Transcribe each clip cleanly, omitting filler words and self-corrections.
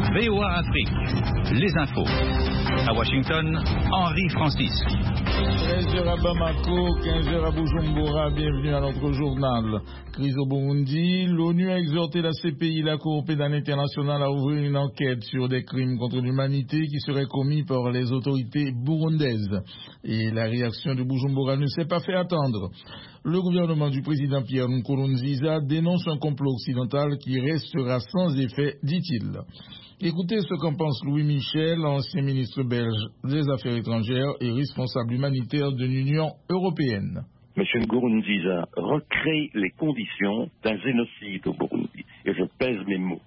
VOA Afrique, les infos. À Washington, Henri Francis. 13h à Bamako, 15h à Bujumbura, bienvenue à notre journal. Crise au Burundi, l'ONU a exhorté la CPI, la Cour pénale internationale, à ouvrir une enquête sur des crimes contre l'humanité qui seraient commis par les autorités burundaises. Et la réaction de Bujumbura ne s'est pas fait attendre. Le gouvernement du président Pierre Nkurunziza dénonce un complot occidental qui restera sans effet, dit-il. Écoutez ce qu'en pense Louis Michel, ancien ministre belge des Affaires étrangères et responsable humanitaire de l'Union européenne. M. Nkurunziza recrée les conditions d'un génocide au Burundi. Et je pèse mes mots.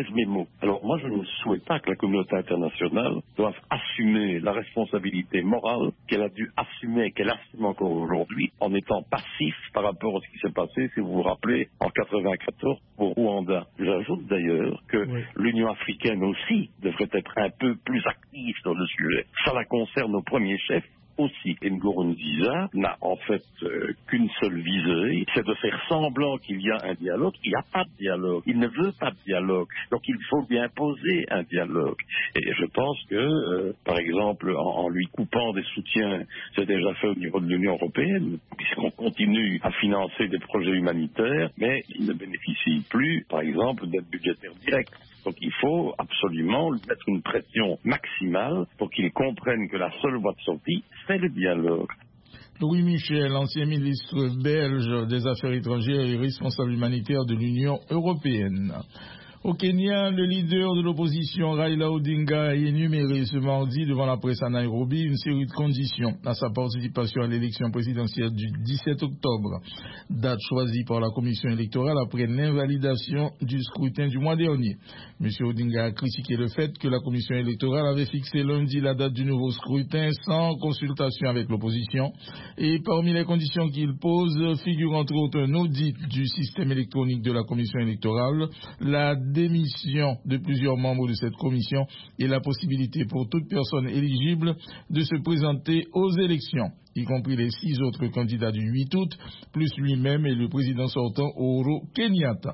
Alors moi, je ne souhaite pas que la communauté internationale doive assumer la responsabilité morale qu'elle a dû assumer, qu'elle assume encore aujourd'hui, en étant passif par rapport à ce qui s'est passé, si vous vous rappelez, en 1994 au Rwanda. J'ajoute d'ailleurs que l'Union africaine aussi devrait être un peu plus active sur le sujet. Ça la concerne au premier chef aussi. Et Nkurunziza n'a en fait qu'une seule visée, c'est de faire semblant qu'il y a un dialogue. Il n'y a pas de dialogue. Il ne veut pas de dialogue. Donc il faut lui imposer un dialogue. Et je pense que, par exemple, en lui coupant des soutiens, c'est déjà fait au niveau de l'Union européenne, puisqu'on continue à financer des projets humanitaires, mais il ne bénéficie plus, par exemple, d'aide budgétaire directe. Donc il faut absolument lui mettre une pression maximale pour qu'il comprenne que la seule voie de sortie, c'est le dialogue. Louis Michel, ancien ministre belge des Affaires étrangères et responsable humanitaire de l'Union européenne. Au Kenya, le leader de l'opposition Raila Odinga a énuméré ce mardi devant la presse à Nairobi une série de conditions à sa participation à l'élection présidentielle du 17 octobre, date choisie par la commission électorale après l'invalidation du scrutin du mois dernier. M. Odinga a critiqué le fait que la commission électorale avait fixé lundi la date du nouveau scrutin sans consultation avec l'opposition et parmi les conditions qu'il pose figure entre autres un audit du système électronique de la commission électorale, la démission de plusieurs membres de cette commission et la possibilité pour toute personne éligible de se présenter aux élections, y compris les 6 autres candidats du 8 août, plus lui-même et le président sortant Uhuru Kenyatta.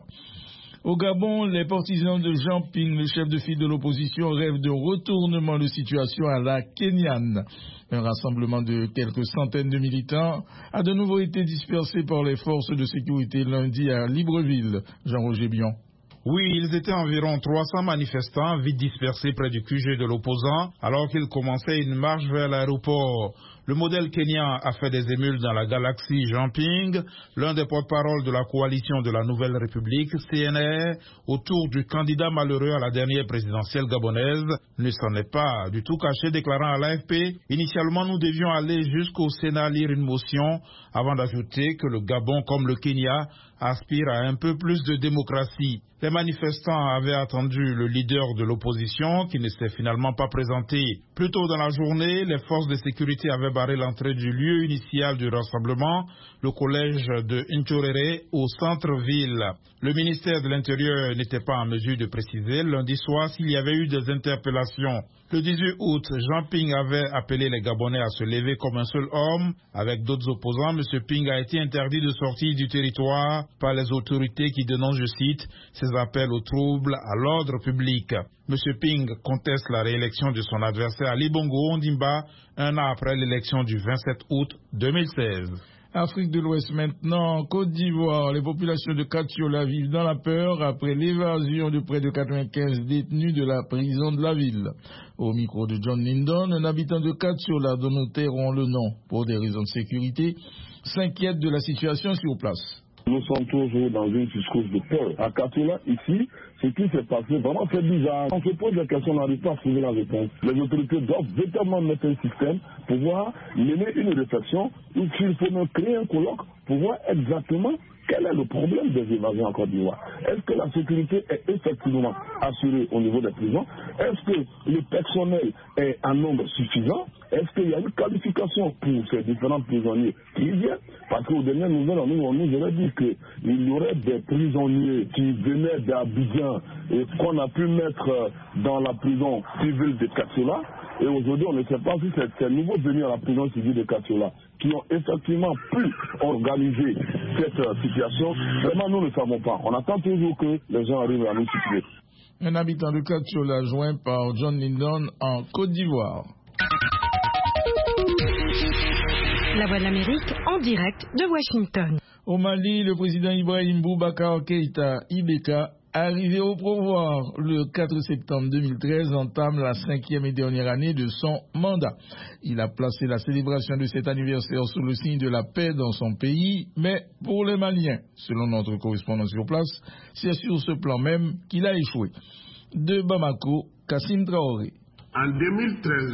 Au Gabon, les partisans de Jean Ping, le chef de file de l'opposition, rêvent de retournement de situation à la kenyane. Un rassemblement de quelques centaines de militants a de nouveau été dispersé par les forces de sécurité lundi à Libreville. Jean-Roger Bion. Oui, ils étaient environ 300 manifestants vite dispersés près du QG de l'opposant alors qu'ils commençaient une marche vers l'aéroport. Le modèle kenyan a fait des émules dans la galaxie. Jean Ping, l'un des porte-parole de la coalition de la Nouvelle République, CNR, autour du candidat malheureux à la dernière présidentielle gabonaise, ne s'en est pas du tout caché, déclarant à l'AFP « Initialement, nous devions aller jusqu'au Sénat lire une motion avant d'ajouter que le Gabon, comme le Kenya, aspire à un peu plus de démocratie. » Les manifestants avaient attendu le leader de l'opposition qui ne s'est finalement pas présenté. Plus tôt dans la journée, les forces de sécurité avaient barré l'entrée du lieu initial du rassemblement, le collège de Ntchorere au centre-ville. Le ministère de l'Intérieur n'était pas en mesure de préciser lundi soir s'il y avait eu des interpellations. Le 18 août, Jean Ping avait appelé les Gabonais à se lever comme un seul homme. Avec d'autres opposants, M. Ping a été interdit de sortir du territoire par les autorités qui dénoncent, je cite, ses appels aux troubles à l'ordre public. M. Ping conteste la réélection de son adversaire Ali Bongo Ondimba un an après l'élection du 27 août 2016. Afrique de l'Ouest maintenant, en Côte d'Ivoire, les populations de Katiola vivent dans la peur après l'évasion de près de 95 détenus de la prison de la ville. Au micro de John Lindon, un habitant de Katiola dont nous tairons le nom pour des raisons de sécurité, s'inquiète de la situation sur place. Nous sommes toujours dans une discours de peur. À Katiola, ici, ce qui s'est passé, vraiment c'est bizarre. On se pose la question, on n'arrive pas à trouver la réponse. Les autorités doivent véritablement mettre un système pour pouvoir mener une réflexion, ou s'il faut même créer un colloque pour voir exactement quel est le problème des évasions en Côte d'Ivoire. Est-ce que la sécurité est effectivement assurée au niveau des prisons? Est-ce que le personnel est en nombre suffisant? Est-ce qu'il y a une qualification pour ces différents prisonniers qui viennent? Parce qu'aux dernières nouvelles, on nous aurait dit qu'il y aurait des prisonniers qui venaient d'Abidjan et qu'on a pu mettre dans la prison civile de Katiola. Et aujourd'hui, on ne sait pas si c'est ces nouveaux venus à la prison civile de Katiola qui ont effectivement pu organiser cette situation. Vraiment, nous ne savons pas. On attend toujours que les gens arrivent à nous situer. Un habitant de Katiola joint par John Lyndon en Côte d'Ivoire. La Voix de l'Amérique en direct de Washington. Au Mali, le président Ibrahim Boubacar Keïta, Ibeka, arrivé au pouvoir le 4 septembre 2013, entame la 5e et dernière année de son mandat. Il a placé la célébration de cet anniversaire sous le signe de la paix dans son pays, mais pour les Maliens, selon notre correspondant sur place, c'est sur ce plan même qu'il a échoué. De Bamako, Kassim Traoré. En 2013,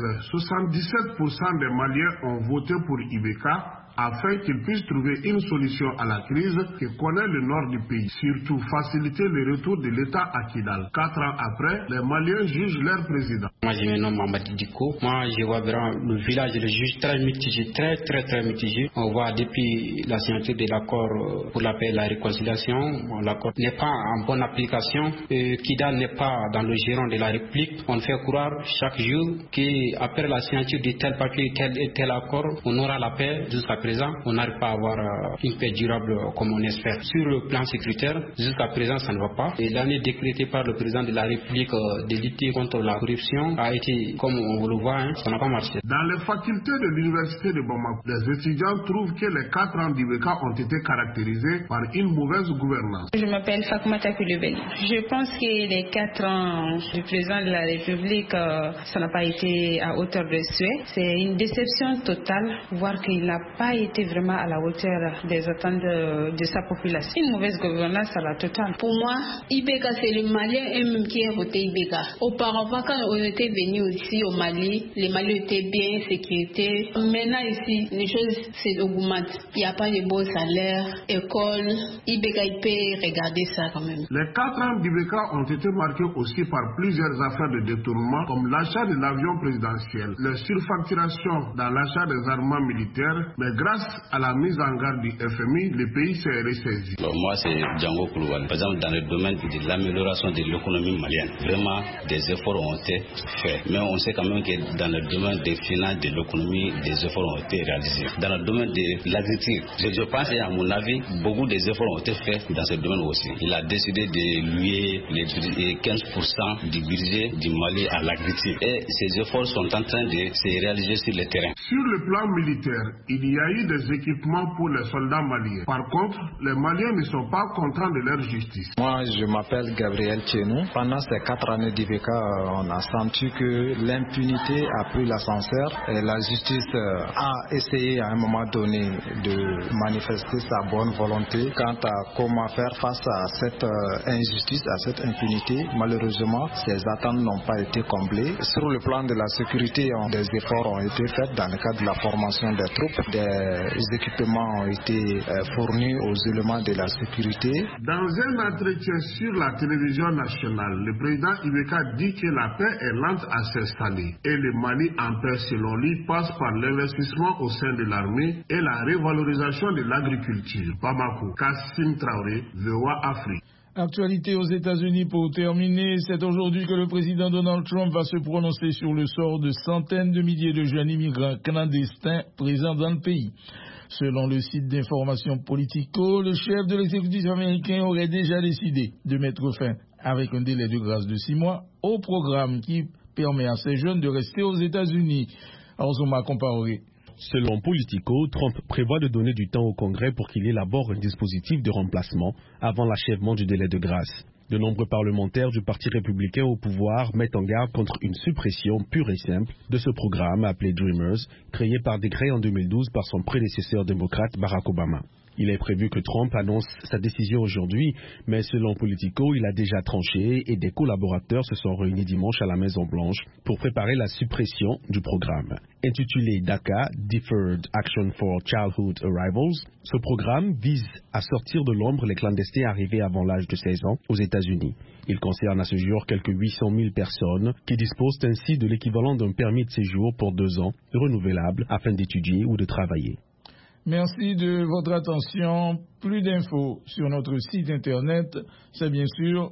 77% des Maliens ont voté pour Ibeka afin qu'il puisse trouver une solution à la crise que connaît le nord du pays, surtout faciliter le retour de l'État à Kidal. 4 ans après, les Maliens jugent leur président. Moi, je me nomme Mamadi Diko. Moi, je vois vraiment le village, le juge très mitigé, très mitigé. On voit depuis la signature de l'accord pour la paix et la réconciliation, l'accord n'est pas en bonne application. Kidal n'est pas dans le giron de la République. On fait croire chaque jour qu'après la signature de tel papier, tel accord, on aura la paix. Jusqu'à présent, on n'arrive pas à avoir une paix durable comme on espère. Sur le plan sécuritaire, jusqu'à présent, ça ne va pas. Et l'année décrétée par le président de la République de lutter contre la corruption a été, comme on le voit, ça n'a pas marché. Dans les facultés de l'université de Bamako, les étudiants trouvent que les 4 ans d'Ibeka ont été caractérisés par une mauvaise gouvernance. Je m'appelle Fatoumata Koulibaly. Je pense que les 4 ans du président de la République, ça n'a pas été à hauteur de souhait. C'est une déception totale, voir qu'il n'a pas été vraiment à la hauteur des attentes de sa population. Une mauvaise gouvernance à la totale. Pour moi, Ibeka, c'est le Malien eux-mêmes qui a voté Ibeka. Auparavant, quand on était venu aussi au Mali, les Maliens étaient bien, sécurité. Maintenant ici, les choses augmentent. Il n'y a pas de beaux salaires, école. Ibeka, il peut regarder ça quand même. Les 4 ans d'Ibeka ont été marqués aussi par plusieurs affaires de détournement, comme l'achat de l'avion présidentiel, la surfacturation dans l'achat des armements militaires, mais grâce à la mise en garde du FMI, le pays s'est ressaisi. Moi, c'est Django Koulibaly. Par exemple, dans le domaine de l'amélioration de l'économie malienne, vraiment, des efforts ont été faits. Mais on sait quand même que dans le domaine des finances, de l'économie, des efforts ont été réalisés. Dans le domaine de l'agriculture, je pense, et à mon avis, beaucoup des efforts ont été faits dans ce domaine aussi. Il a décidé de louer les 15% du budget du Mali à l'agriculture. Et ces efforts sont en train de se réaliser sur le terrain. Sur le plan militaire, il y a eu des équipements pour les soldats maliens. Par contre, les Maliens ne sont pas contents de leur justice. Moi, je m'appelle Gabriel Tchenou. Pendant ces 4 années d'Ibeka, on a senti que l'impunité a pris l'ascenseur et la justice a essayé à un moment donné de manifester sa bonne volonté quant à comment faire face à cette injustice, à cette impunité. Malheureusement, ces attentes n'ont pas été comblées. Sur le plan de la sécurité, des efforts ont été faits dans le cadre de la formation des troupes. Des équipements ont été fournis aux éléments de la sécurité. Dans un entretien sur la télévision nationale, le président Ibeka dit que la paix est lente à s'installer et le Mali en paix, selon lui, passe par l'investissement au sein de l'armée et la revalorisation de l'agriculture. Bamako, Kassim Traoré, VOA Afrique. Actualité aux États-Unis pour terminer, c'est aujourd'hui que le président Donald Trump va se prononcer sur le sort de centaines de milliers de jeunes immigrants clandestins présents dans le pays. Selon le site d'information Politico, le chef de l'exécutif américain aurait déjà décidé de mettre fin, avec un délai de grâce de 6 mois, au programme qui permet à ces jeunes de rester aux États-Unis. Arzoma Compaoré. Selon Politico, Trump prévoit de donner du temps au Congrès pour qu'il élabore un dispositif de remplacement avant l'achèvement du délai de grâce. De nombreux parlementaires du Parti républicain au pouvoir mettent en garde contre une suppression pure et simple de ce programme appelé Dreamers, créé par décret en 2012 par son prédécesseur démocrate Barack Obama. Il est prévu que Trump annonce sa décision aujourd'hui, mais selon Politico, il a déjà tranché et des collaborateurs se sont réunis dimanche à la Maison-Blanche pour préparer la suppression du programme. Intitulé DACA, Deferred Action for Childhood Arrivals, ce programme vise à sortir de l'ombre les clandestins arrivés avant l'âge de 16 ans aux États-Unis. Il concerne à ce jour quelques 800 000 personnes qui disposent ainsi de l'équivalent d'un permis de séjour pour 2 ans, renouvelable afin d'étudier ou de travailler. Merci de votre attention. Plus d'infos sur notre site internet, c'est bien sûr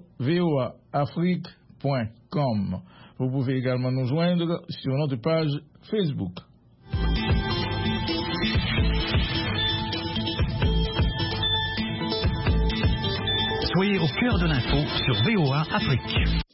voaafrique.com. Vous pouvez également nous joindre sur notre page Facebook. Soyez au cœur de l'info sur VOA Afrique.